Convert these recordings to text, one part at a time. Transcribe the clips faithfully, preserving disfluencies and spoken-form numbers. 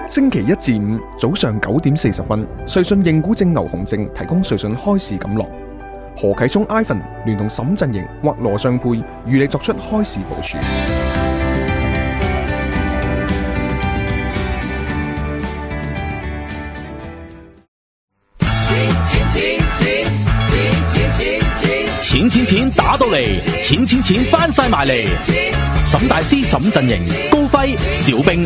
星期一至五早上九點四十分，瑞信認股證牛熊證提供瑞信開市錦囊。何啟聰 Ivan 聯同沈振盈或羅尚佩與你作出開市部署。 錢錢錢打到嚟，錢錢錢翻晒埋嚟。沈大師、沈振盈、高輝、小冰。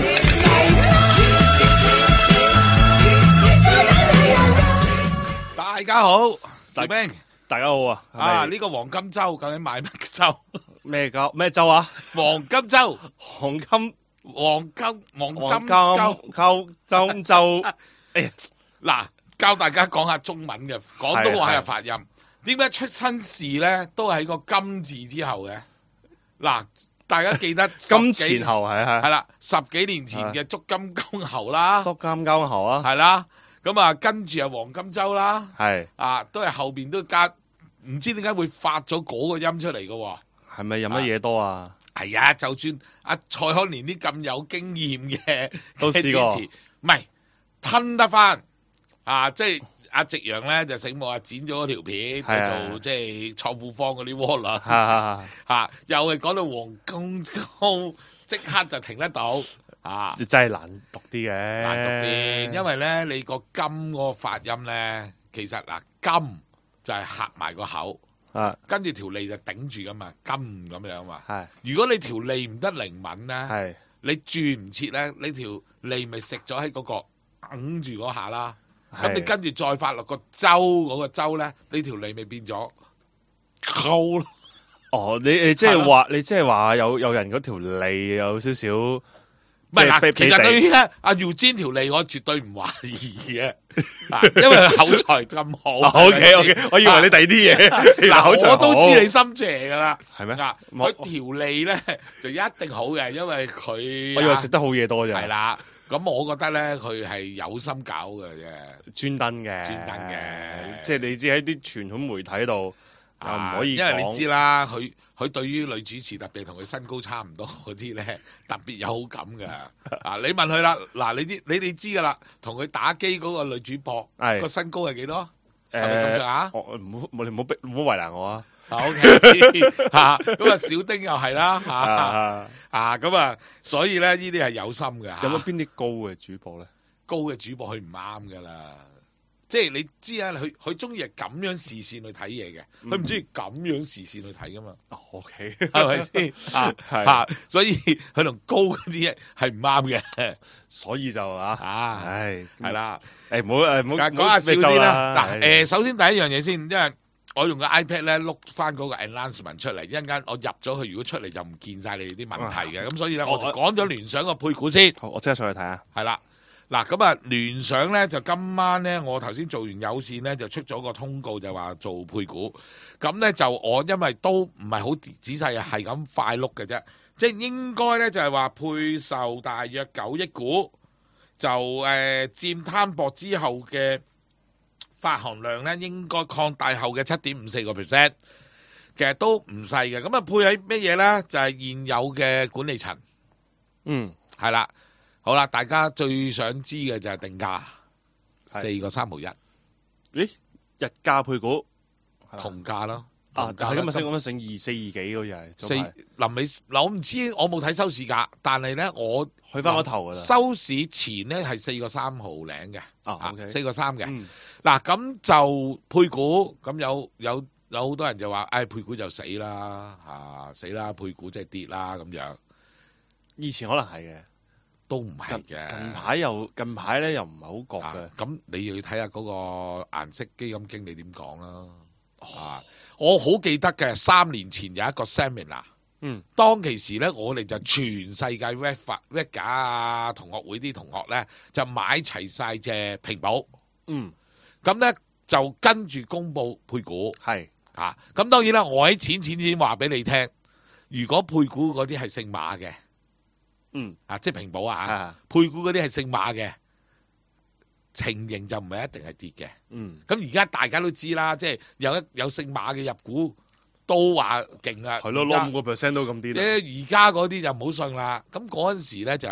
大家好，小冰。 大家好啊！ 啊，呢個黃金周究竟買乜周？ 咩周？咩周啊？ 黃金周， 黃金黃金黃金周周周周。哎呀， 嗱，教大家講下中文嘅廣東話嘅發音。點解出親事咧都係個金字之後嘅？嗱，大家記得金前後係係係啦，十幾年前嘅足金公侯啦， 足金公侯啊， 係啦，咁啊跟住啊黃金周啦， 係啊都係後邊都加，唔知點解會發咗嗰個音出嚟嘅？ 係咪飲乜嘢多啊？ 係啊，就算阿蔡康年啲咁有經驗嘅都試過， 唔係吞得翻啊，即係。阿夕陽咧就醒目啊，剪咗嗰條片去做即係創富坊嗰啲窩輪，嚇又係講到黃金高，即刻就停得到啊！ 真係難讀啲嘅， 難讀啲，因為咧你個金嗰個發音咧，其實嗱金就係合埋個口， 啊， 跟住條脷就頂住噶嘛，金咁樣嘛。 係， 如果你條脷唔得靈敏咧， 係你轉唔切咧，你條脷咪食咗喺嗰個揞住嗰下啦。咁你跟住再發落個周嗰個周咧，呢條脷咪變咗溝咯。 哦，你你即係話，你即係話有有人嗰條脷有少少，唔係嗱，其實對於咧阿 Eugene 條脷，我絕對唔懷疑嘅，因為佢口才咁好。 O K O K，我以為你第二啲嘢， 嗱我都知你心邪噶啦， 係咩？ 嗱，佢條脷咧就一定好嘅，因為佢我以為食得好嘢多啫。係啦。咁我覺得咧，佢係有心搞嘅啫， 專登嘅， 專登嘅。 即係你知喺啲傳統媒體度又唔可以講， 因為你知啦，佢佢對於女主持特別同佢身高差唔多嗰啲咧，特別有好感㗎。啊，你問佢啦，嗱，你啲你哋知㗎啦，同佢打機嗰個女主播個身高係幾多？係咪咁上下？ 唔好你唔好逼唔好為難我啊！ O K 嚇，咁啊小丁又係啦嚇啊咁啊，所以咧呢啲係有心嘅。 有冇邊啲高嘅主播咧？ 高嘅主播佢唔啱噶啦，即係你知啊，佢佢中意係咁樣視線去睇嘢嘅，佢唔中意咁樣視線去睇噶嘛。 O K 係咪先啊？係，所以佢同高嗰啲嘢係唔啱嘅， 所以就啊啊， 唉係啦， 誒唔好誒唔好講下笑先啦。嗱誒，首先第一樣嘢先，因為我用個 iPad 咧碌翻嗰個 announcement 出嚟，一陣間我入咗去，如果出嚟就唔見晒你哋啲問題嘅，咁所以咧我就講咗聯想個配股先。 好，我即刻上去睇下。 係啦，嗱咁啊聯想咧就今晚咧，我頭先做完有線咧就出咗個通告，就話做配股。咁咧就我因為都唔係好仔細啊，係咁快碌嘅啫，即係應該咧就係話配售大約九億股，就誒佔攤薄之後嘅發行量咧應該擴大後嘅七點五四個 percent， 其實都唔細嘅。咁啊配喺咩嘢咧？就係、是、現有嘅管理層。 嗯， 係啦，好啦，大家最想知嘅就係定價四個三毫一。 咦，日價配股同價咯。 啊，係今日升咁樣升二四二幾嗰隻係。 四臨尾嗱，我唔知我冇睇收市價，但係咧我去翻個頭噶啦。 收市前咧係四個三毫零嘅。 啊， 四個三嘅。嗱咁就配股，咁有有有好多人就話，唉、哎，配股就死啦，啊死啦，配股即係跌啦咁樣。 以前可能係嘅， 都唔係嘅。 近排又近排咧又唔係好覺嘅。 咁、啊、你要睇下嗰個顏色基金經理點講啦。啊，我好記得嘅，三年前有一個 seminar， 嗯， 當其時咧，我哋就全世界 Red 法 Red 假啊同學會啲同學咧就買齊晒隻平保， 嗯， 咁咧就跟住公佈配股， 係啊，咁當然啦，我喺淺淺淺話俾你聽，如果配股嗰啲係姓馬嘅， 嗯， 啊，即係平保啊，配股嗰啲係姓馬嘅。情形就唔係一定係跌嘅， 嗯， 咁而家大家都知啦，即係有一有姓馬嘅入股都話勁啦， 係咯，攞五個 percent 都咁啲啦。 而家嗰啲就唔好信啦。咁嗰陣時咧就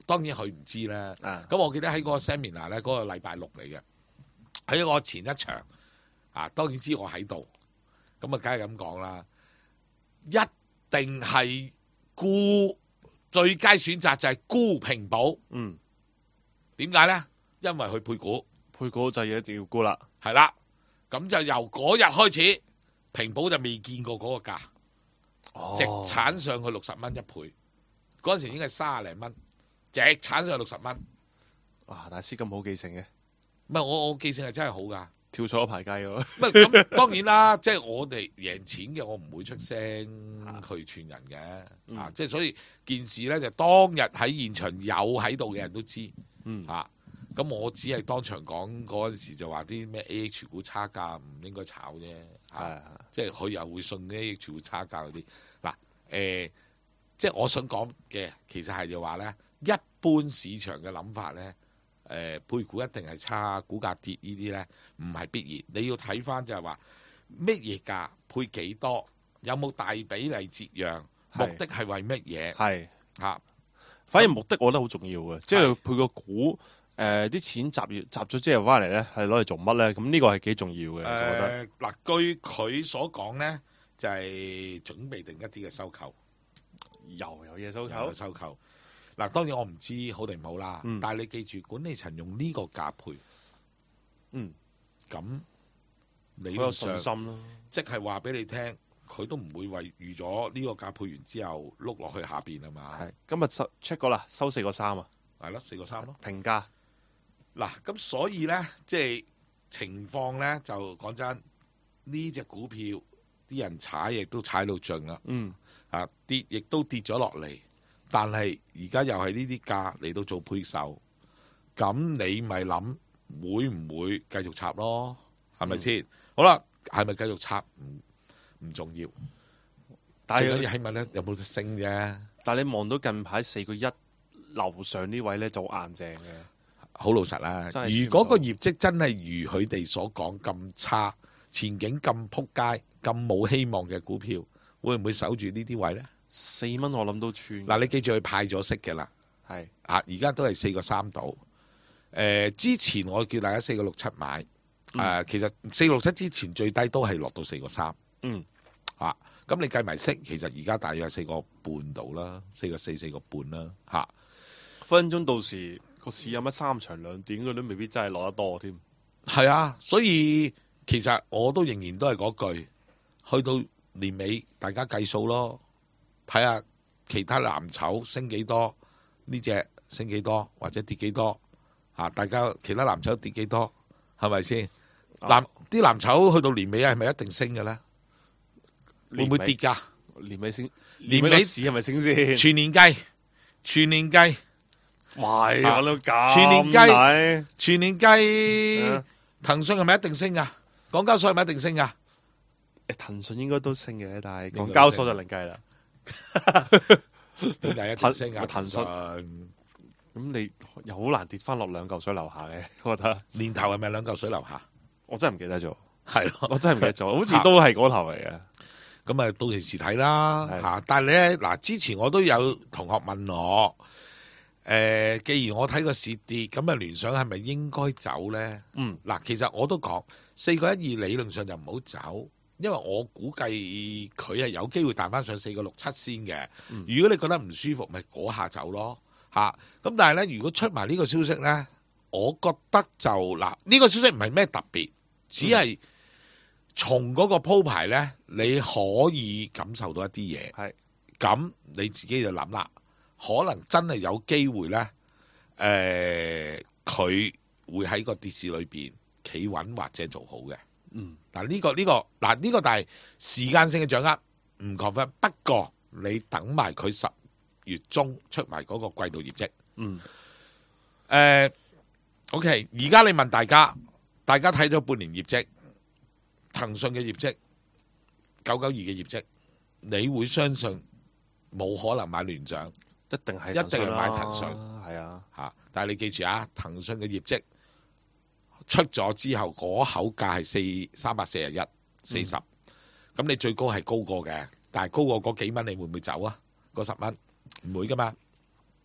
當然佢唔知啦。咁、 啊我記得喺嗰個 seminar 咧，嗰個禮拜六嚟嘅，喺我前一場啊，當然知我喺度，咁啊，梗係咁講啦，一定係沽最佳選擇就係沽平保。 嗯， 點解咧？因為佢配股， 配股就一定要沽啦。 係啦，咁就由嗰日開始，平保就未見過嗰個價。 哦直產上去六十蚊一倍，嗰陣時已經係三十零蚊，直產上去六十蚊。 哇！大師咁好記性嘅， 唔係我我記性係真係好㗎。 跳錯一排雞喎。 唔係咁當然啦，即係我哋贏錢嘅，我唔會出聲去串人嘅。 嗯啊，即係所以件事咧就當日喺現場有喺度嘅人都知。 嗯啊，咁我只係當場講嗰陣時就話啲咩 A H 股差價唔應該炒啫。 係啊即係佢又會信 A H 股差價嗰啲。嗱，誒，即係我想講嘅，其實係就話咧，一般市場嘅諗法咧，誒、配股一定係差，股價跌呢啲咧，唔係必然。你要睇翻就係話乜嘢價配幾多，有冇大比例折讓，目係的係為乜嘢係， 嚇？ 反而目的我覺得好重要嘅，即係配個股誒啲錢集完集咗之後翻嚟咧，係攞嚟做乜咧？咁呢個係幾重要嘅，我覺得。 誒嗱、據佢所講咧，就係、準備定一啲嘅收購。 又有嘢收購有，收購。嗱，當然我唔知好定唔好啦， 嗯但係你記住，管理層用呢個價配， 嗯， 咁理好有論上信心咯。 即係話俾你聽，佢都唔會為預咗呢個價配完之後碌落去下邊啊嘛。 係今日收 check 過啦，收四個三啊， 係咯，四個三咯。 評價嗱，咁所以咧，即係情況咧，就講真，呢只股票啲人踩亦都踩到盡啦。 嗯啊跌亦都跌咗落嚟，但係而家又係呢啲價嚟到做配售，咁你咪諗會唔會繼續插咯？係咪先？好啦，係咪繼續插唔唔重要， 但係最緊要起碼咧有冇得升啫。 但係你望到近排四個一樓上呢位咧就好硬淨嘅， 好老實啦， 真係如果個業績真係如佢哋所講咁差，前景咁撲街，咁冇希望嘅股票，會唔會守住呢啲位呢？ 四蚊我諗都穿。 嗱，你記住佢派咗息嘅啦。 係啊！而家都係四個三度。誒，之前我叫大家四個六七買。誒、 嗯其實四個六七之前最低都係落到四個三。 嗯啊，咁你計埋息，其實而家大約係四個半度啦，四個四、四個半啦。嚇、 分分鐘到時個市有乜三長兩短，佢都未必真係攞得多添。 係啊，所以其實我都仍然都係嗰句，去到年尾大家計數咯，睇下其他藍籌升幾多，呢只升幾多或者跌幾多。啊！大家其他藍籌跌幾多，係咪先？藍啲藍籌去到年尾係咪一定升嘅咧？會唔會跌㗎？ 年尾升， 年尾年尾個市係咪升先？ 全年計，全年計， 哇！ 啊講到咁全年計大全年計啊， 騰訊係咪一定升㗎？港交所係咪一定升㗎？ 誒騰訊應該都升嘅，但係應該港交所就另計啦。 點解一定升㗎？ 騰訊訊咁你又好難跌翻落兩嚿水樓下嘅，我覺得。 年頭係咪兩嚿水樓下？ 我真係唔記得咗， 係咯。 我真係唔記得咗，好似都係嗰頭嚟嘅。 咁啊，到時時睇啦係嚇。但係咧，嗱，之前我都有同學問我，誒、既然我睇個市跌，咁啊聯想係咪應該走咧？ 嗯， 嗱，其實我都講四個一二理論上就唔好走，因為我估計佢係有機會彈翻上四個六七先嘅。 嗯如果你覺得唔舒服，咪嗰下走咯嚇。咁、但係咧，如果出埋呢個消息咧，我覺得就嗱，呢、個消息唔係咩特別，只係從嗰個鋪排咧，你可以感受到一啲嘢。 係咁你自己就諗啦，可能真係有機會咧，誒、佢會喺個跌市裏邊企穩或者做好嘅。 嗯嗱呢、個呢、個嗱呢、個，但係時間性嘅掌握唔 confirm。不過你等埋佢十月中出埋嗰個季度業績。 嗯誒、OK，而家你問大家，大家睇咗半年業績，騰訊嘅業績，九九二嘅業績，你會相信冇可能買聯想一定係一定係買騰訊係啊， 嚇？但係你記住啊，騰訊嘅業績出咗之後，嗰口價係四三百四十一四十，咁你最高係高過嘅，但係高過嗰幾蚊，你會唔會走啊？嗰十蚊唔會噶嘛。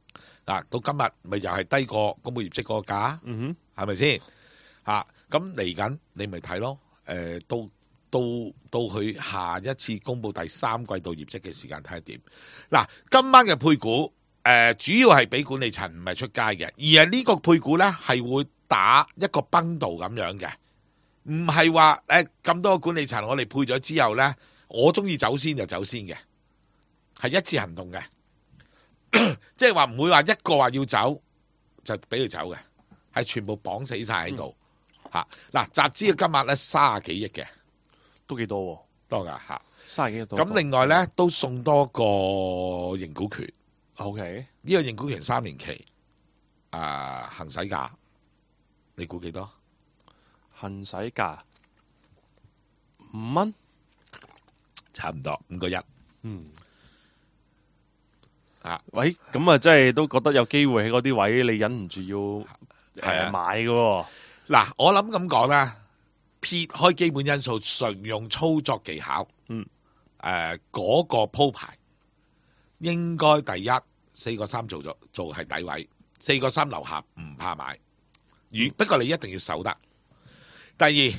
嗱，到今日咪又係低過公佈業績嗰個價， 嗯係咪先？嚇，咁嚟緊你咪睇咯。誒、到到到佢下一次公佈第三季度業績嘅時間睇下點。嗱，今晚嘅配股誒、主要係俾管理層唔係出街嘅，而係呢個配股咧係會打一個崩道咁樣嘅，唔係話誒咁多個管理層我哋配咗之後咧，我中意走先就走先嘅，係一致行動嘅。即係話唔會話一個話要走就俾佢走嘅，係全部綁死晒喺度吓。嗱、集資嘅金額咧三十幾億嘅， 都幾多喎， 多噶吓。 三十幾多。 咁另外咧都送多個認股權， ，OK， 呢、個認股權三年期，啊、行使價，你估幾多？ 行使價五蚊， 差唔多五個一嗯。 啊。 喂，咁啊，真係都覺得有機會喺嗰啲位，你忍唔住要係啊誒買嘅喎。 嗱，我諗咁講啦，撇開基本因素，純用操作技巧， 嗯， 誒嗰、個鋪排應該第一四個三做咗做係底位，四個三樓下唔怕買，如不過你一定要守得。第二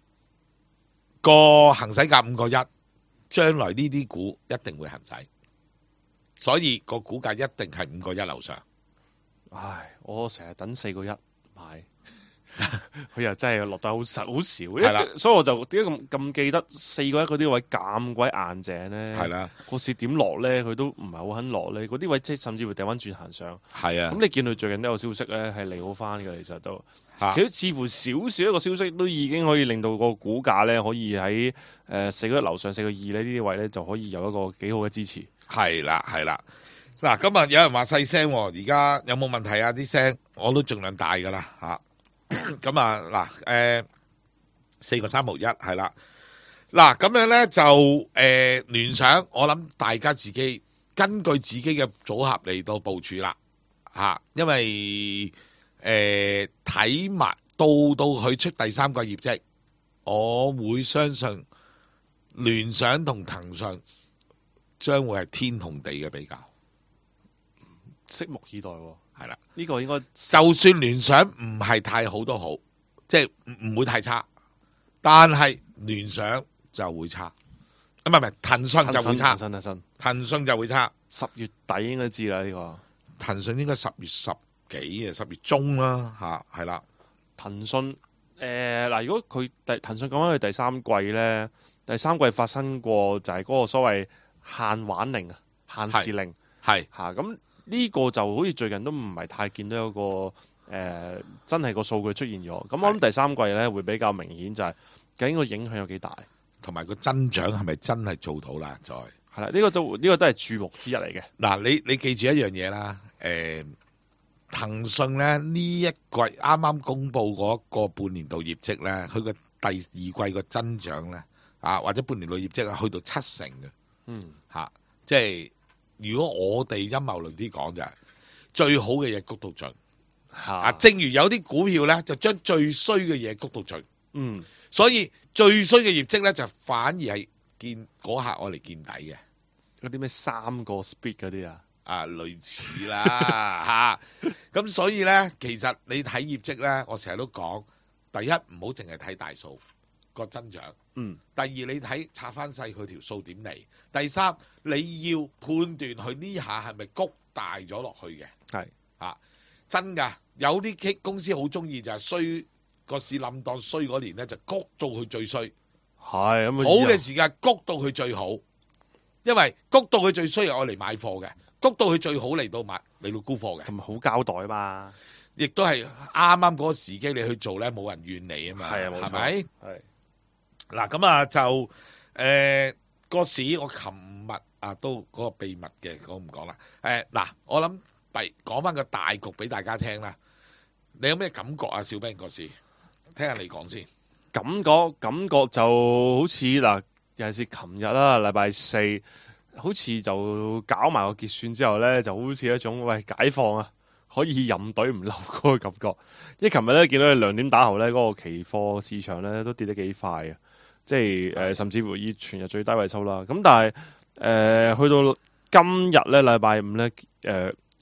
個行使價五個一，將來呢啲股一定會行使，所以個股價一定係五個一樓上。 唉，我成日等四個一買，佢又真係落得好實好少， 係啦因為所以我就點解咁咁記得四個一嗰啲位咁鬼硬淨咧？ 係啦， 個市點落咧，佢都唔係好肯落咧。嗰啲位即係甚至會掉翻轉行上。 係啊咁，你見佢最近都有消息咧，係利好翻嘅，其實都。 嚇其實似乎少少一個消息都已經可以令到個股價咧，可以喺誒四個一樓上四個二咧呢啲位咧，就可以有一個幾好嘅支持。 係啦，係啦。嗱，今日有人話細聲喎，而家有冇問題啊？啲聲我都盡量大噶啦嚇。咁啊嗱，誒四個三毫一係啦。嗱咁樣咧就誒聯想，我諗大家自己根據自己嘅組合嚟到部署啦嚇，因為誒睇埋到到佢出第三季業績，我會相信聯想同騰訊將會係天同地嘅比較。 拭目以待喎。 係啦， 呢個應該就算聯想唔係太好都好，即係唔唔會太差，但係聯想就會差，唔係唔係騰訊就會差騰，訊騰訊騰訊就會差， 十月底應該知啦呢個。 騰訊應該十月十幾啊，十月中啦吓，係啦， 騰訊誒嗱，如果佢第騰訊講翻佢第三季咧，第三季發生過就係嗰個所謂限玩令啊、限時令係嚇，咁呢個就好似最近都唔係太見到有個誒、呃、真係個數據出現咗。咁我諗第三季咧會比較明顯，就係究竟個影響有幾大， 同埋個增長係咪真係做到啦？再係啦，呢、這個就呢、這個都係注目之一嚟嘅。 嗱，你你記住一樣嘢啦，誒、騰訊咧呢一季啱啱公布嗰個半年度業績咧，佢個第二季個增長咧啊，或者半年度業績啊，去到七成嘅。 嗯， 吓、啊，即係如果我哋陰謀論啲講就係最好嘅嘢谷到盡嚇、 啊，正如有啲股票咧就將最衰嘅嘢谷到盡， 嗯， 所以最衰嘅業績咧就反而係見嗰下我嚟見底嘅， 嗰啲咩三個 speed 嗰啲啊， 啊類似啦吓，咁、啊、所以咧其實你睇業績咧，我成日都講，第一唔好淨係睇大數個增長。 嗯， 第二你睇拆翻細佢條數點嚟，第三你要判斷佢呢下係咪谷大咗落去嘅， 係啊真㗎，有啲公司好中意就係衰個市冧當衰嗰年咧就谷到佢最衰， 係咁好嘅時間谷到佢最好，因為谷到佢最衰係我嚟買貨嘅，谷到佢最好嚟到買嚟到沽貨嘅， 同埋好交代嘛， 亦都係啱啱嗰個時機你去做咧，冇人怨你啊嘛， 係啊，冇錯係咪？ 係。 嗱咁啊就誒個市，我琴日啊都嗰、那個秘密嘅，我唔講啦。誒嗱，我諗第講翻個大局俾大家聽啦。你有咩感覺啊？小兵個市，聽下你講先。 感覺感覺就好似嗱，尤其是琴日啦，禮拜四，好似就搞埋個結算之後咧，就好似一種喂解放啊，可以任隊唔漏嗰個感覺。因為琴日咧見到你兩點打後咧，嗰、那個期貨市場咧都跌得幾快啊！即係誒、呃，甚至乎以全日最低位收啦。咁但係誒、呃，去到今日咧，禮拜五咧，誒、呃，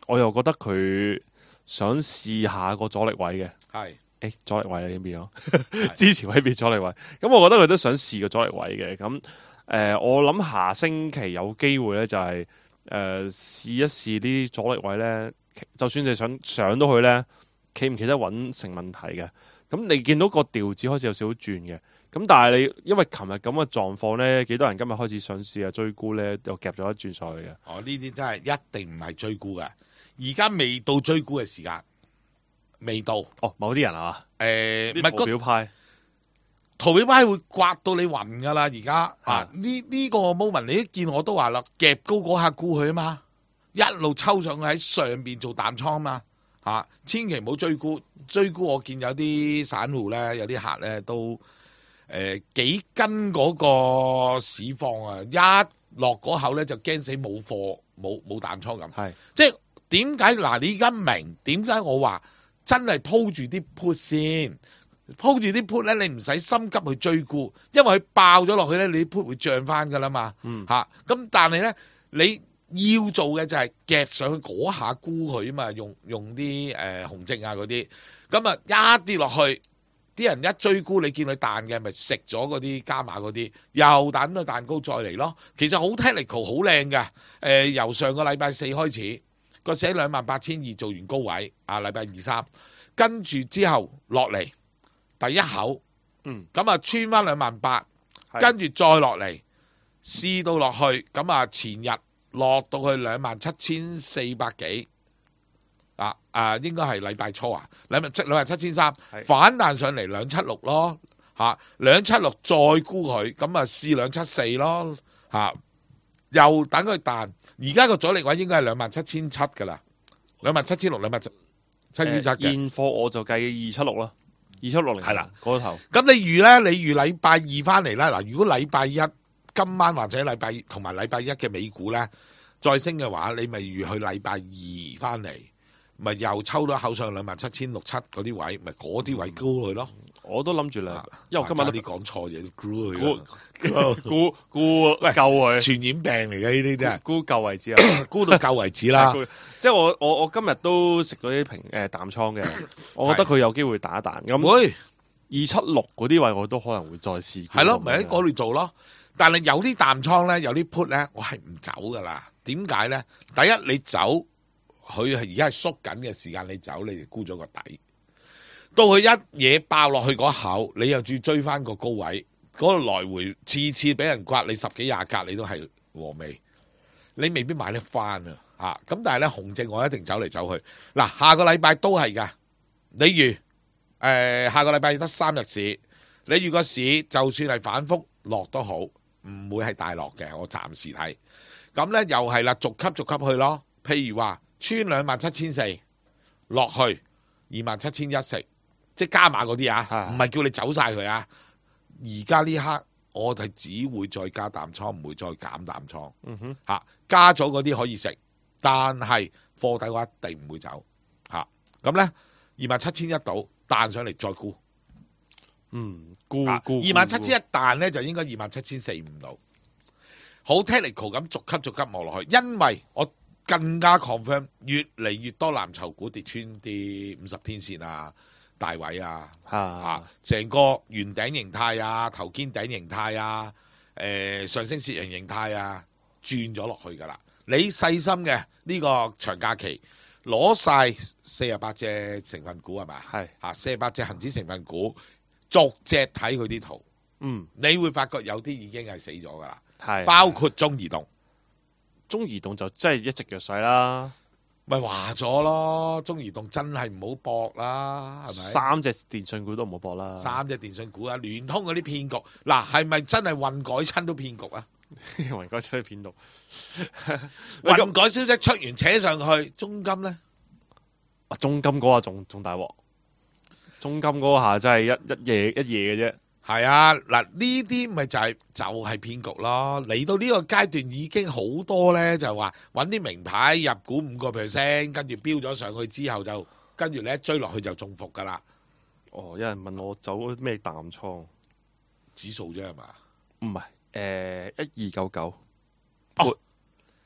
我又覺得佢想試下個阻力位嘅。 係誒阻力位啦，呢邊咯，支持位變阻力位。咁我覺得佢都想試個阻力位嘅。咁誒、呃，我諗下星期有機會咧，就係、是、誒、呃、試一試呢啲阻力位咧。就算你想上到去咧，企唔企得穩成問題嘅。咁你見到個調子開始有少少轉嘅。咁但係你因為琴日咁嘅狀況咧，幾多人今日開始想試啊追沽咧，又夾咗一轉上去嘅。 哦，呢啲真係一定唔係追沽嘅。而家未到追沽嘅時間。未到哦，某啲人啊嘛， 誒唔係圖表派， 圖表派會刮到你暈噶啦！而家啊啊，呢呢個 moment 你一見我都話啦，夾高嗰下沽佢啊嘛，一路抽上去喺上邊做淡倉啊嘛，嚇、啊，千祈唔好追沽，追沽我見有啲散戶咧，有啲客咧都誒、呃、幾跟嗰個市況啊，一落嗰口咧就驚死冇貨冇冇淡倉咁， 係即係點解嗱？你而家明點解我話？真係鋪住啲 put 先，鋪住啲 put 咧，你唔使心急去追沽，因為佢爆咗落去咧，你啲 put 會漲翻噶啦嘛。 嗯， 嚇、啊，咁但係咧，你要做嘅就係夾上去嗰下沽佢啊嘛，用用啲誒、呃、紅證啊嗰啲，咁啊一跌落去，啲人一追沽，你見佢彈嘅，咪食咗嗰啲加碼嗰啲，又彈到蛋糕再嚟咯。其實好 technical 好靚嘅，誒、呃、由上個禮拜四開始。個寫兩萬八千二做完高位，啊禮拜二三，跟住之後落嚟第一口， 嗯， 咁啊穿翻兩萬八，跟住再落嚟試到落去，咁啊前日落到去兩萬七千四百幾，啊啊應該係禮拜初啊，兩萬七兩萬七千三，反彈上嚟兩七六咯，嚇兩七六再沽佢，咁啊試兩七四咯，嚇、啊。又等佢彈，而家個阻力位應該係兩萬七千七噶啦，兩萬七千六、兩萬七千七嘅。 現貨我就計二七六啦，二七六零係啦嗰頭。 咁你預咧？你預禮拜二翻嚟咧？嗱，如果禮拜一今晚或者禮拜同埋禮拜一嘅美股咧再升嘅話，你咪預去禮拜二翻嚟，咪又抽到口上兩萬七千六七嗰啲位，咪嗰啲位高佢咯。 我都諗住啦，因為我今日你講錯嘢，沽佢， 沽沽喂夠佢， 傳染病嚟嘅呢啲真係， 沽夠為止啊， 沽到夠為止啦。 即係我我我今日都食咗啲平誒淡倉嘅，我覺得佢有機會打彈。咁會二七六嗰啲位我都可能會再試。 係咯，咪喺嗰度做咯。但係有啲淡倉咧，有啲 put 咧，我係唔走噶啦。點解咧？第一你走，佢係而家係縮緊嘅時間，你走，你就沽咗個底。到佢一嘢爆落去嗰口，你又要追翻個高位，嗰、那個來回次次俾人刮你十幾廿格，你都係和味，你未必買得翻啊！嚇咁，但係咧紅證我一定走嚟走去。嗱，下個禮拜都係噶，你預誒、呃、下個禮拜得三日市，你預個市就算係反覆落都好，唔會係大落嘅，我暫時睇。咁咧又係啦，逐級逐級去咯。譬如話穿兩萬七千四落去二萬七千一食。即係加碼嗰啲啊，唔係叫你走晒佢啊！而家呢刻我哋只會再加淡倉，唔會再減淡倉。嗯哼，嚇加咗嗰啲可以食，但係貨底我一定唔會走。嚇咁咧，二萬七千一度彈上嚟再沽。 嗯，沽沽二萬七千一彈咧就應該二萬七千四五度。好 technical 咁逐級逐級望落去，因為我更加 confirm 越嚟越多藍籌股跌穿啲五十天線啊！大位啊，嚇成、啊、個圓頂形態啊，頭肩頂形態啊，誒、呃、上升楔形形態啊，轉咗落去㗎啦。你細心嘅呢、呢個長假期攞晒四十八隻成分股係咪？係嚇四十八隻恆指成分股，逐隻睇佢啲圖，嗯，你會發覺有啲已經係死咗㗎啦，係包括中移動， 中移動就真係一直弱勢啦。 咪話咗咯，中移動真係唔好搏啦，係咪？ 三隻電信股都唔好搏啦。 三隻電信股啊，聯通嗰啲騙局，嗱係咪真係混改親都騙局啊？ 混改親都騙局， 混改消息出完扯上去，中金咧， 啊中金嗰下仲仲大鑊，中金嗰下真係一一夜一夜嘅啫。 係啊，嗱呢啲咪就係、是、就係、是、騙局咯。嚟到呢個階段已經好多咧，就話揾啲名牌入股五個 percent，跟住飆咗上去之後就跟住你一追落去就中伏噶啦。 哦，有人問我走咩淡倉指數啫係嘛？ 唔係，誒一二九九。 哦，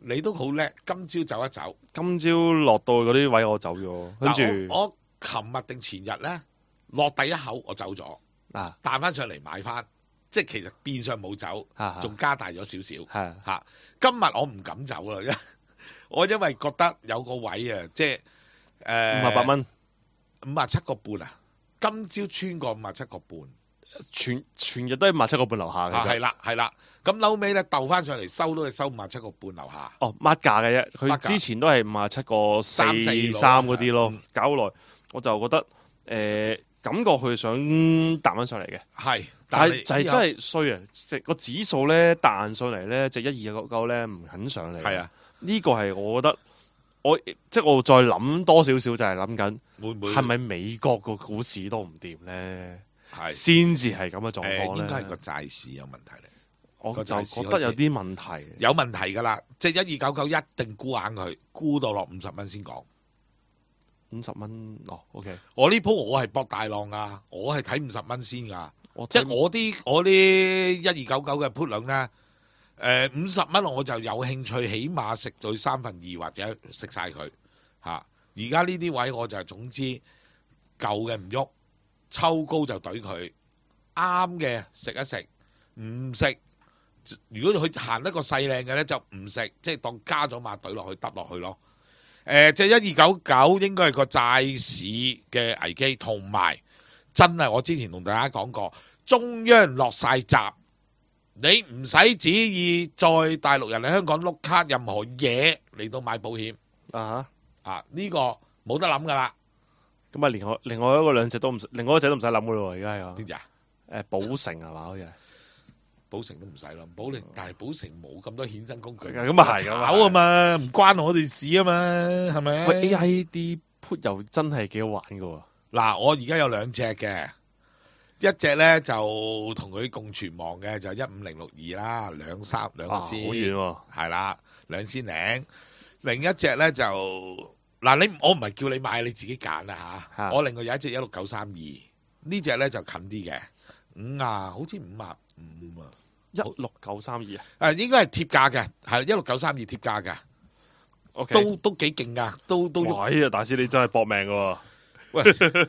你都好叻，今朝走一走。 今朝落到嗰啲位我走咗，跟住嗱我我琴日定前日咧落第一口我走咗， 啊彈翻上嚟買翻，即係其實變相冇走， 啊仲加大咗少少係嚇。今日我唔敢走啦，因我因為覺得有個位啊，即係誒五十八蚊， 五啊七個半啊，今朝穿過五啊七個半。 全全日都係五十七個半樓下嘅啊，係啫。 啦，係啦，咁嬲尾咧鬥翻上嚟收都係收五啊七個半樓下。 哦，mark 價嘅啫，佢 mark 價之前都係五十七個四三四咯三嗰啲咯嗯， 搞好耐，我就覺得誒、呃感覺佢想彈翻上嚟嘅， 係， 但係係就係真係衰啊！即個指數咧彈上嚟咧，隻一二九九咧唔肯上嚟。 係啊， 呢個係我覺得我即係我再諗多少少就係諗緊會唔會係咪美國個股市都唔掂咧？ 係先至係咁嘅狀況誒？ 咧。 應該係個債市有問題嚟， 我就個債市覺得有啲問題。 有問題㗎啦，即係一二九九一定沽硬佢，沽到落五十蚊先講。 五十蚊哦，OK， 我呢鋪我係搏大浪㗎，我係睇五十蚊先㗎。 我即係我啲我啲一二九九嘅 put 量咧，誒五十蚊我就有興趣，起碼食到三分二或者食晒佢嚇。而家呢啲位我就係總之舊嘅唔喐，抽高就懟佢，啱嘅食一食，唔食。如果佢行得個細靚嘅咧，就唔食，即係當加咗碼懟落去，揼落去咯。誒，即係一二九九應該係個債市嘅危機，同埋真係我之前同大家講過，中央落晒閘，你唔使旨意再大陸人嚟香港碌卡任何嘢嚟到買保險啊啊！呢、個冇得諗噶啦， 嚇，咁啊，另外另外一個兩隻都唔使，另外一隻都唔使諗噶咯喎，而家係邊隻啊？ 誒寶城係嘛？好似係保誠都唔使諗，保誠但係保誠冇咁多衍生工具， 咁啊係咁啊炒啊嘛，唔關我哋事啊嘛，係咪？ 喂 A I 啲 put 又真係幾好玩噶喎。 嗱，我而家有兩隻嘅，一隻咧就同佢共存亡嘅就一五零六二啦，兩三兩個哇，好先， 遠喎。 係啦，兩仙零。另一隻咧就嗱，你我唔係叫你買，你自己揀啦嚇。 嚇我另外有一隻一六九三二，呢隻咧就近啲嘅，五啊，好似五啊五啊， 一六九三二啊誒應該係貼價嘅，係一六九三二貼價嘅， ，OK， 都都幾勁噶，都都喐喂啊，大師你真係搏命噶喎。 喂，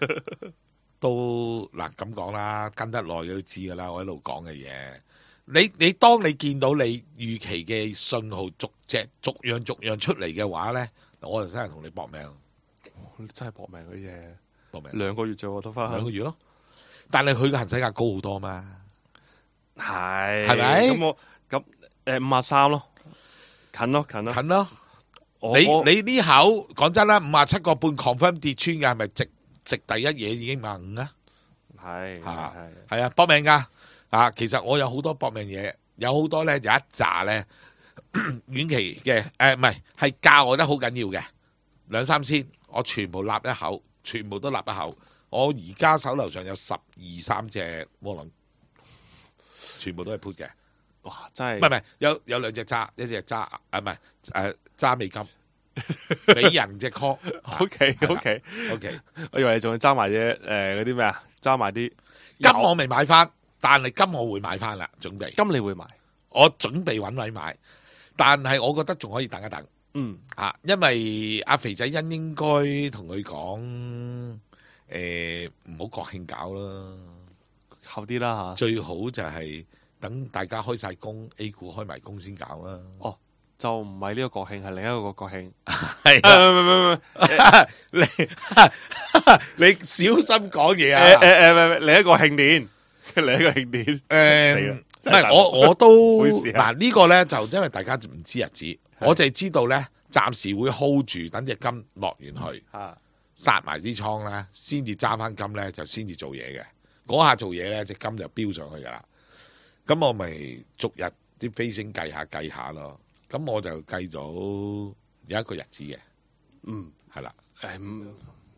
都嗱咁講啦，跟得耐都知噶啦，我喺度講嘅嘢。你你當你見到你預期嘅信號逐隻逐樣逐樣出嚟嘅話咧，我就真係同你搏命， 你真係搏命嗰啲嘢， 搏命兩個月啫喎，得翻兩個月咯。但係佢嘅行使價高好多嘛， 係係咪咁我咁誒五啊三咯，近咯近咯。 近咯。你我我你呢口講真啦，五啊七個半 confirm 跌穿嘅係咪值值第一嘢已經五啊五啊？ 係啊係係啊，搏命噶啊！其實我有好多搏命嘢，有好多咧有一紮咧遠期嘅誒，唔係係價我覺得好緊要嘅兩三千，我全部立一口，全部都立一口。我而家手頭上有十二三隻窩輪，全部都係 put 嘅， 哇真係唔係唔係有有兩隻揸，一隻揸啊唔係誒揸美金，美人隻 call。 OK 係啦 OK， OK， 我以為你仲要揸埋啲誒嗰啲咩啊，揸埋啲金我未買翻，但係金我會買翻啦，準備。 金你會買？ 我準備揾位買，但係我覺得仲可以等一等嗯啊，因為阿肥仔欣應該同佢講，誒唔好國慶搞啦， 後啲啦嚇。 最好就係等大家開晒工，A 股開埋工先搞啦。 哦，就唔係呢個國慶，係另一個國慶。 係誒唔唔唔唔， 你你小心講嘢誒啊！ 誒誒唔係另一個慶典，另一個慶典。死誒啦唔係我我都唔好意思啊嗱呢個咧就因為大家唔知日子，我就係知道咧暫時會 hold 住，等隻金落完去。 嚇殺埋啲倉咧，先至揸翻金咧，就先至做嘢嘅。嗰下做嘢咧，隻金就飆上去噶啦。咁我咪逐日啲飛升計下計下咯。咁我就計咗有一個日子嘅， 嗯係啦， 誒唔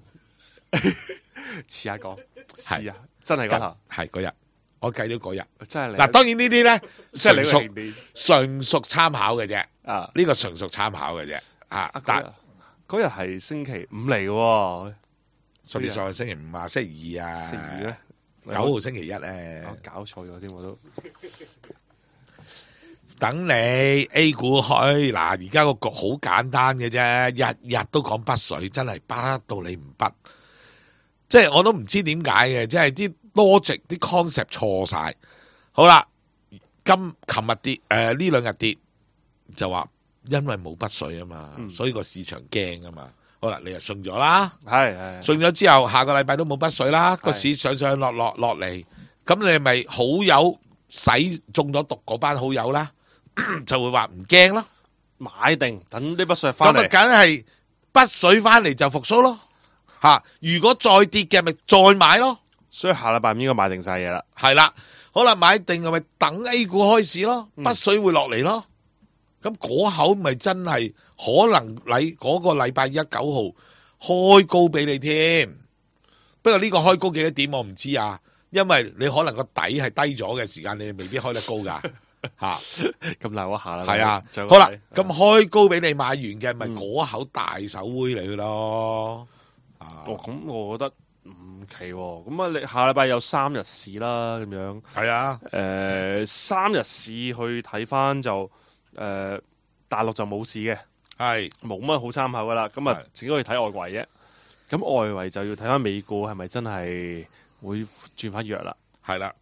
遲下講， 係遲啊，真係嗰下， 係嗰日，我計咗嗰日。 真係你嗱，當然呢啲咧即係你純屬個慶典純屬參考嘅啫， 啊！ 呢個純屬參考嘅啫。啊啊，嗰但日嗰日係星期五嚟嘅喎， 十月上星期五啊，星期二啊， 星期二咧， 九號星期一咧我，搞錯咗添，我都等你 A 股去嗱，而家個局好簡單嘅啫，日日都講北水，真係北到你唔北，即係我都唔知點解嘅，即係啲 logic 啲 concept 錯晒。好啦，今琴日跌，誒呢兩日跌就話因為冇北水啊嘛， 嗯、 所以個市場驚啊嘛。好啦，你又信咗啦， 係係信咗之後，下個禮拜都冇北水啦，個市上上落落落嚟，咁你咪好友使中咗毒嗰班好友啦。就會話唔驚咯， 買定等呢筆水翻嚟， 咁啊梗係北水翻嚟就復甦咯吓。如果再跌嘅咪再買咯， 所以下禮拜五應該買定晒嘢啦。 係啦，好啦，買定咪等 A 股開市咯，北水會落嚟咯。咁嗰口咪真係可能禮嗰個禮拜一九號開高俾你添。不過呢個開高幾多點我唔知啊，因為你可能個底係低咗嘅時間，你未必開得高噶。吓咁嗱，我下啦， 係啊， 就好啦，咁開高俾你買完嘅，咪嗰口大手灰嚟咯。 哦，咁我覺得唔奇喎。咁啊，你下禮拜有三日市啦，咁樣係啊。 誒，三日市去睇翻就誒，大陸就冇市嘅， 係冇乜好參考噶啦。咁啊，只可以睇外圍啫。咁外圍就要睇翻美股係咪真係會轉翻弱啦？ 係啦。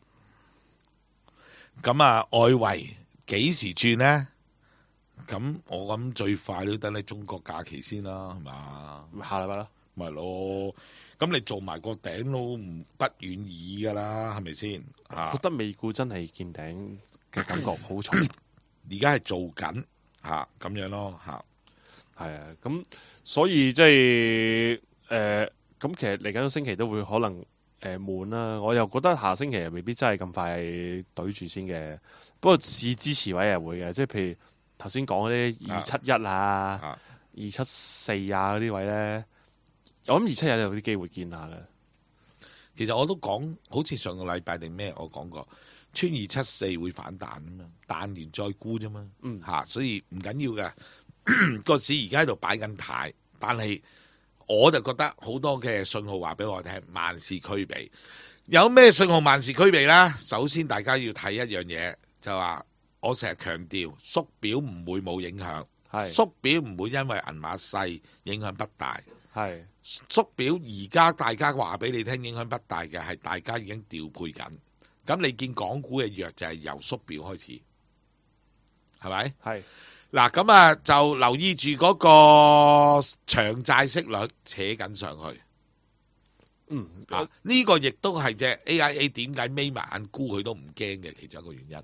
咁啊，外圍幾時轉呢？咁我諗最快都等你中國假期先啦，係嘛？ 下禮拜啦， 咪咯。咁你做埋個頂都唔不遠矣噶啦，係咪先？ 我覺得美股真係見頂嘅感覺好重， 而家係做緊吓咁樣咯吓。 係啊，咁所以即係誒，咁、呃、其實嚟緊個星期都會可能。誒悶啦，我又覺得下星期又未必真係咁快懟住先嘅。不過市支持位係會嘅，即係譬如頭先講嗰啲二七一啊、二七四啊嗰啲位咧，我諗二七一有啲機會見下嘅。 其實我都講，好似上個禮拜定咩，我講過穿二七四會反彈啊嘛，彈完再沽啫嘛。嗯，嚇，所以唔緊要嘅。個市而家喺度擺緊牌，但係。我就覺得好多嘅信號話俾我聽，萬事俱備。有咩信號萬事俱備呢？首先大家要睇一樣嘢，就話我成日強調縮表唔會冇影響，縮表唔會因為銀碼細影響不大。係縮表而家大家話俾你聽影響不大嘅係大家已經調配緊。咁你見港股嘅弱就係由縮表開始，係咪？係。嗱，咁啊就留意住嗰個長債息率扯緊上去。嗯，啊呢個亦都係隻 A I A 點解眯埋眼沽佢都唔驚嘅其中一個原因。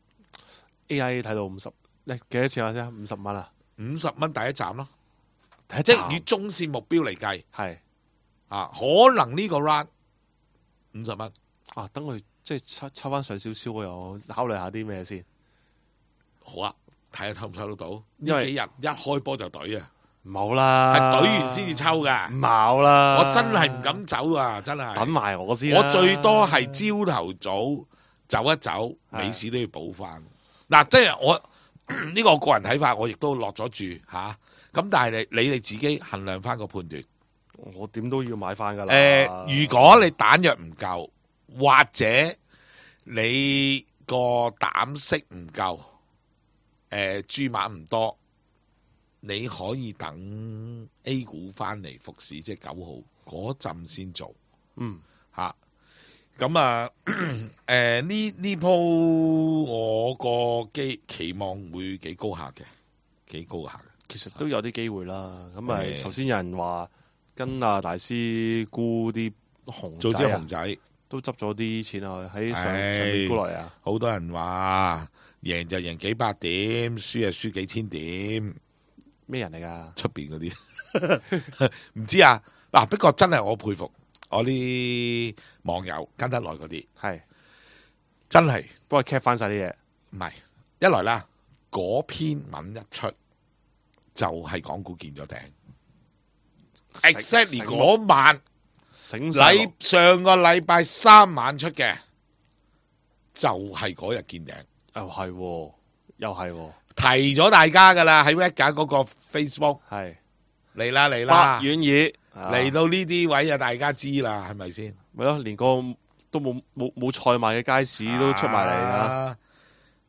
A I A 睇到五十，你幾多錢啊？先五十蚊啊？ 五十蚊第一站咯，即係以中線目標嚟計，係啊，可能呢個 round 五十蚊啊，等佢即係抽抽翻上少少，我又考慮下啲咩先。 好啊。睇下抽唔抽得到？呢幾日一開波就懟啊！ 冇啦， 係懟完先至抽噶。 冇啦， 我真係唔敢走啊！真係等埋我先。 我最多係朝頭早走一走，尾市都要補翻。嗱，即係我呢個個人睇法，我亦都落咗注吓。咁但係你你哋自己衡量翻個判斷。 我點都要買翻噶啦。 誒，如果你彈藥唔夠，或者你個膽識唔夠。誒，注碼唔多，你可以等 A 股翻嚟復市，即係九號嗰陣先做。嗯，吓咁啊，誒呢呢鋪我個機期望會幾高下嘅，幾高下嘅。 其實都有啲機會啦。咁咪首先有人話跟阿大師沽啲熊仔，做啲熊仔都執咗啲錢啊，喺上上面沽落嚟啊。 好多人話。贏就贏幾百點，輸就輸幾千點。 咩人嚟噶？ 出邊嗰啲唔知啊。嗱，不過真係我佩服我啲網友跟得耐嗰啲，係真係幫佢 cap 翻晒啲嘢。 唔係一來啦，嗰篇文一出就係、是、港股見咗頂。exactly 嗰晚，禮上個禮拜三晚出嘅，就係嗰日見頂。 又係，又係， 提咗大家噶啦，喺 Vega 嗰個 Facebook 係嚟啦嚟啦， 遠耳嚟到呢啲位啊，大家知啦，係咪先？ 咪咯，連個都冇冇冇賽馬嘅街市都出埋嚟啊！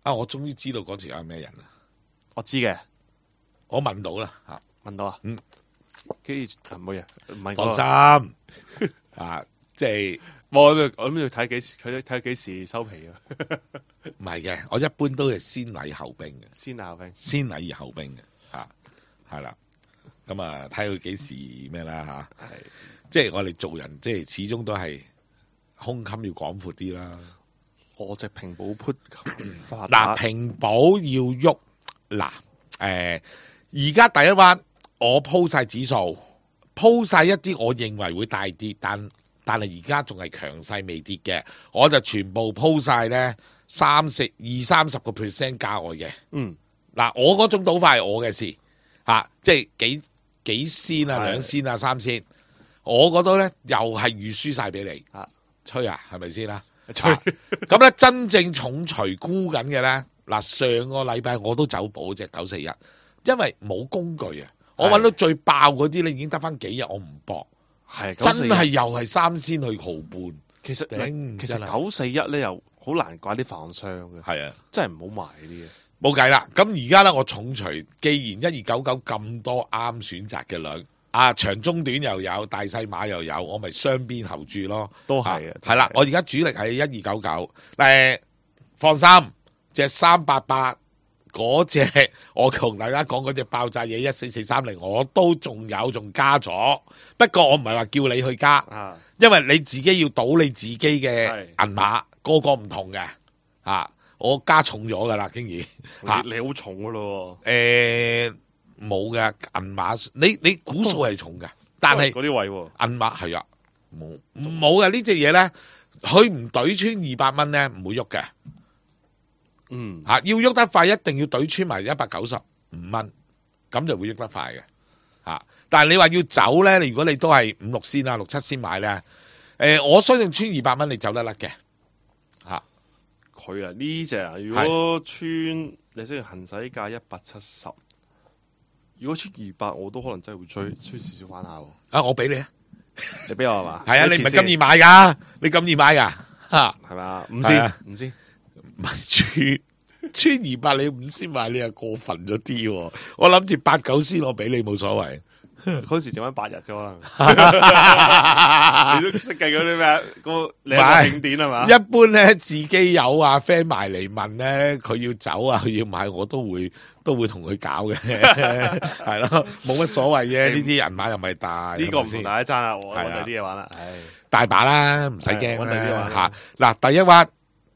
啊，我終於知道嗰條友係咩人啦， 我知嘅， 我問到啦嚇， 問到啊， 嗯， 跟住冇嘢，唔係放嗰心啊，即係個我諗我諗要睇幾時，佢睇幾時收皮啊， 唔係嘅？我一般都係先禮後兵嘅， 先鬧兵， 先禮而後兵嘅嚇，係啦。咁啊，睇佢幾時咩啦嚇？ 係即係我哋做人，即係始終都係胸襟要廣闊啲啦。 我隻平保 put 發嗱，平保要喐嗱，誒，而家第一彎我鋪晒指數，鋪晒一啲我認為會大跌，但但係而家仲係強勢未跌嘅，我就全部鋪晒咧三十二三十個 percent 價外嘅。 嗯， 嗱，我嗰種賭法係我嘅事嚇、啊，即係幾幾仙啊、 係兩仙啊、三仙，我嗰度咧又係預輸晒俾你啊， 吹啊，係咪先啦？ 吹咁咧、啊、真正重錘沽緊嘅咧，嗱上個禮拜我都走寶隻九四一，因為冇工具啊，我揾到最爆嗰啲咧已經得翻幾日，我唔搏， 係真係又係三仙去毫半， 其實頂其真係實九四一咧又好難怪啲發行商嘅， 係啊。 真係唔好買呢啲嘢。 冇計啦，咁而家咧我重錘，既然一二九九咁多啱選擇嘅量，啊長中短又有，大細碼又有，我咪雙邊後注咯， 都係啊係啦，我而家主力係一二九九，誒放心，隻三八八嗰隻，我同大家講嗰隻爆炸嘢一四四三零，我都仲有仲加咗，不過我唔係話叫你去加， 啊， 因為你自己要賭你自己嘅係銀碼，個個唔同嘅，啊。我加重咗噶啦，經已嚇你你好重噶咯誒冇嘅銀碼，你你估數係重嘅， 喎， 但係嗰啲位喎， 銀碼係啊冇冇嘅呢隻嘢咧，佢唔懟穿二百蚊咧唔會喐嘅嗯嚇，要喐得快一定要懟穿埋一百九十五蚊，咁就會喐得快嘅嚇。但係你話要走咧，你如果你都係五六仙啊六七仙買咧，誒我相信穿二百蚊你走得甩嘅嚇。 佢啊呢只啊，如果穿你需要行使價一百七十，如果穿二百，我都可能真係會追追少少翻下喎。 啊，我俾你啊， 你俾我係嘛？ 係啊，你唔係咁易易買噶，你咁易買噶嚇。 係嘛？五係啊先五先， 唔係穿穿二百你五先買，你又過分咗啲喎。我諗住八九先我俾你冇所謂。 嗰時剩翻八日啫可能。你都識計嗰啲咩？個你一個景點係嘛？ 一般咧自己有啊 friend 埋嚟問咧，佢要走啊，佢要買，我都會都會同佢搞嘅，係咯，冇乜所謂嘅。呢啲人馬又唔係大， 呢個唔同係咪先大家爭啦，我係啊揾第啲嘢玩啦。唉， 大把啦，唔使驚係搵第啲玩啦啦嚇。嗱，第一彎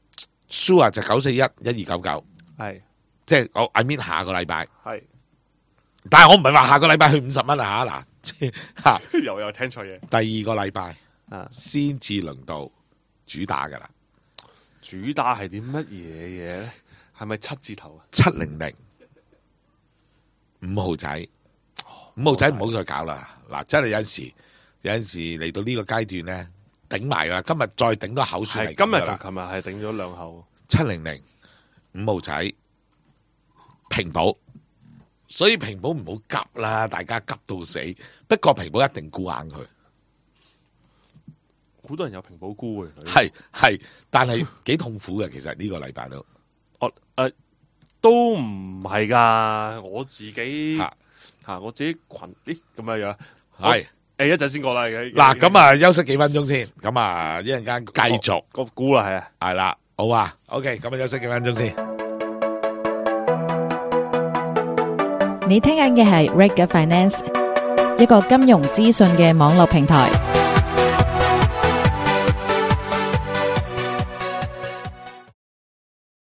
Sure 就九四一一二九九， 係即係我 I mean 下個禮拜。 係但係我唔係話下個禮拜去五十蚊啊嚇嗱，即係嚇又又聽錯嘢第二個禮拜啊！ 先至輪到主打噶啦， 主打係啲乜嘢嘢咧？係咪七字頭啊？ 七零零五號仔，五號仔唔好再搞啦！嗱，真係有陣時有陣時嚟到呢個階段咧，頂埋啦。今日再頂多口算係係今日咁㗎啦同琴日係頂咗兩口， 七零零五號仔平保，所以平保唔好急啦，大家急到死。不過平保一定沽硬佢。 好多人有平保菇嘅， 係係，但係幾痛苦嘅。其實呢個禮拜都， 我誒都唔係㗎，我自己嚇嚇我自己群咦咁樣樣係誒一陣先過啦，而家嗱咁啊，休息幾分鐘先，咁啊一陣間繼續個估啦，係啊， 係啦，好啊，OK，咁啊休息幾分鐘先。 你聽緊嘅係 Reg Finance，一個金融資訊嘅網絡平台。